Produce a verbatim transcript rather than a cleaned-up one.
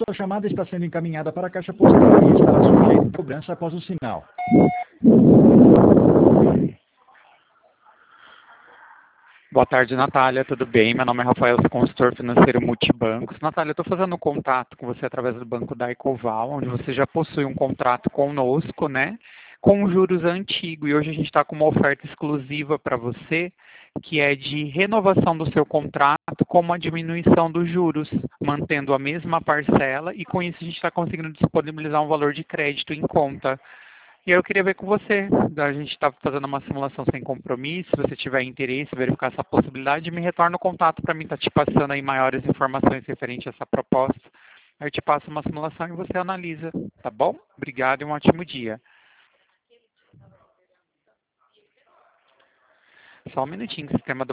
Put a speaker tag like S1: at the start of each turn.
S1: Sua chamada está sendo encaminhada para a caixa postal e estará sujeita a cobrança após o sinal.
S2: Boa tarde, Natália. Tudo bem? Meu nome é Rafael, sou consultor financeiro multibancos. Natália, eu estou fazendo um contato com você através do banco da Ecoval, onde você já possui um contrato conosco, né? Com juros antigos. E hoje a gente está com uma oferta exclusiva para você, que é de renovação do seu contrato com uma diminuição dos juros, mantendo a mesma parcela, e com isso a gente está conseguindo disponibilizar um valor de crédito em conta. E aí eu queria ver com você, a gente está fazendo uma simulação sem compromisso, se você tiver interesse, verificar essa possibilidade, me retorna o contato para mim estar te passando aí maiores informações referente a essa proposta. Aí eu te passo uma simulação e você analisa, tá bom? Obrigado e um ótimo dia. Só um minutinho, que o sistema do